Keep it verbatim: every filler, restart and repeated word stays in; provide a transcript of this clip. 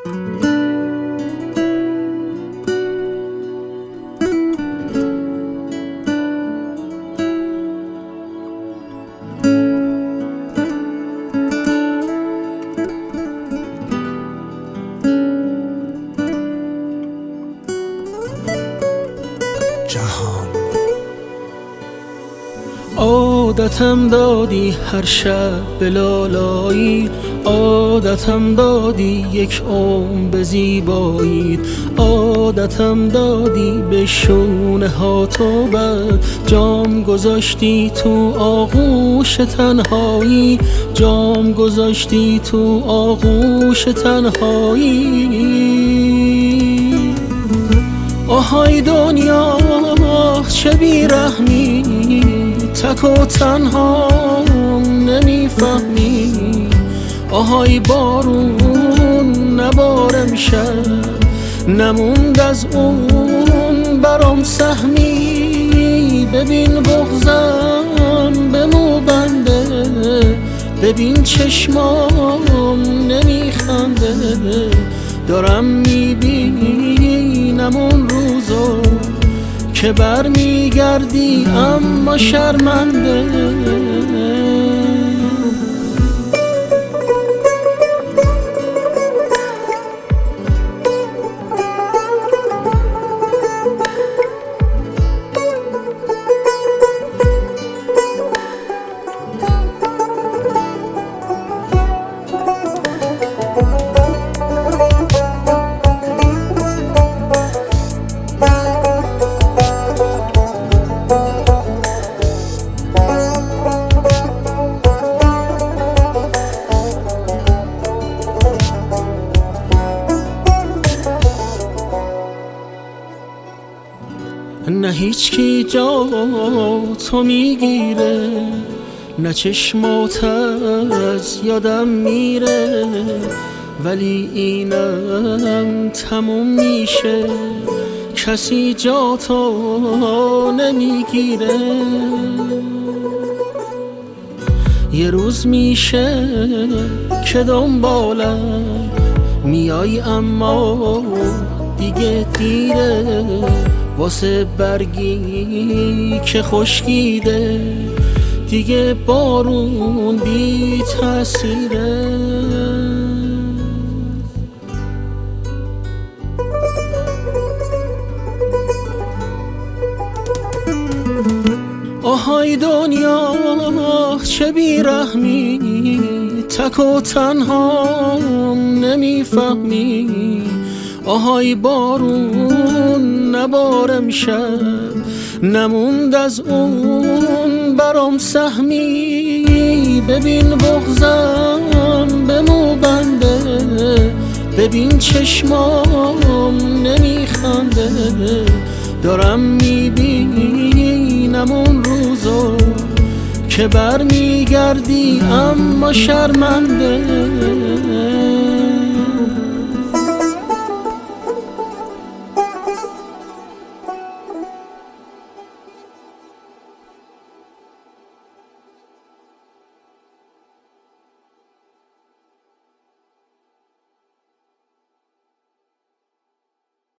عادتم دادی هر شب به لالایی، عادتم دادی یک عمر به زیبایی، عادتم دادی به شونه ها تو بد جام گذاشتی تو آغوش تنهایی، جام گذاشتی تو آغوش تنهایی. آهای دنیا چه بیرحمی، تک و تنها نمیفهمی. آهای بارون نبار امشب، نموند از اون برام سهمی. ببین بغضم به مو بنده، ببین چشمام نمیخنده. دارم میبینم اون روزو که بر میگردی اما شرمنده. نه هیچ کی جا تو میگیره، نه چشمات از یادم میره. ولی اینم تموم میشه، کسی جا تو نمیگیره. یه روز میشه که دنبالم میای اما دیگه دیره، واسه برگی که خشکیده دیگه بارون بی تأثیره. آهای دنیا چه بیرحمی، تک و تنها نمیفهمی. آهای بارون نبار امشب، نموند از اون برام سهمی. ببین بغضم به مو بنده، ببین چشمام نمیخنده. دارم میبینم اون روزو که بر میگردی اما شرمنده.